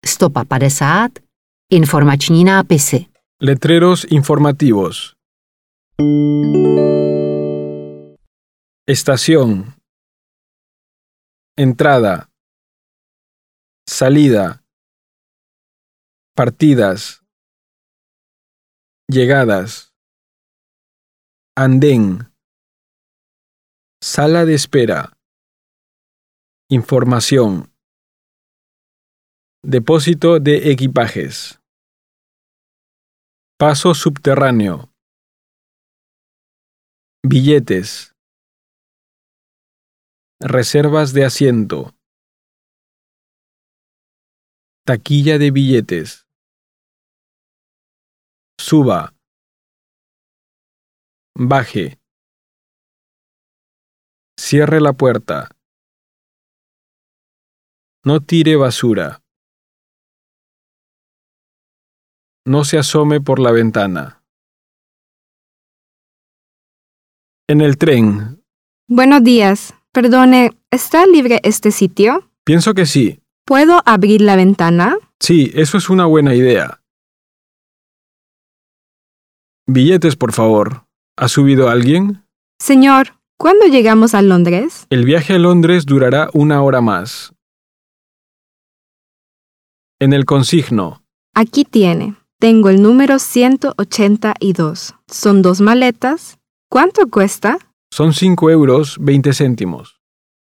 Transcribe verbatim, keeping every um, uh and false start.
Stopa padesát. Informační nápisy. Letreros informativos. Estación. Entrada. Salida. Partidas. Llegadas. Andén. Sala de espera. Información. Depósito de equipajes. Paso subterráneo. Billetes. Reservas de asiento. Taquilla de billetes. Suba. Baje. Cierre la puerta. No tire basura. No se asome por la ventana. En el tren. Buenos días. Perdone, ¿está libre este sitio? Pienso que sí. ¿Puedo abrir la ventana? Sí, eso es una buena idea. Billetes, por favor. ¿Ha subido alguien? Señor, ¿cuándo llegamos a Londres? El viaje a Londres durará una hora más. En el consigno. Aquí tiene. Tengo el número ciento ochenta y dos. Son dos maletas. ¿Cuánto cuesta? Son cinco euros veinte céntimos.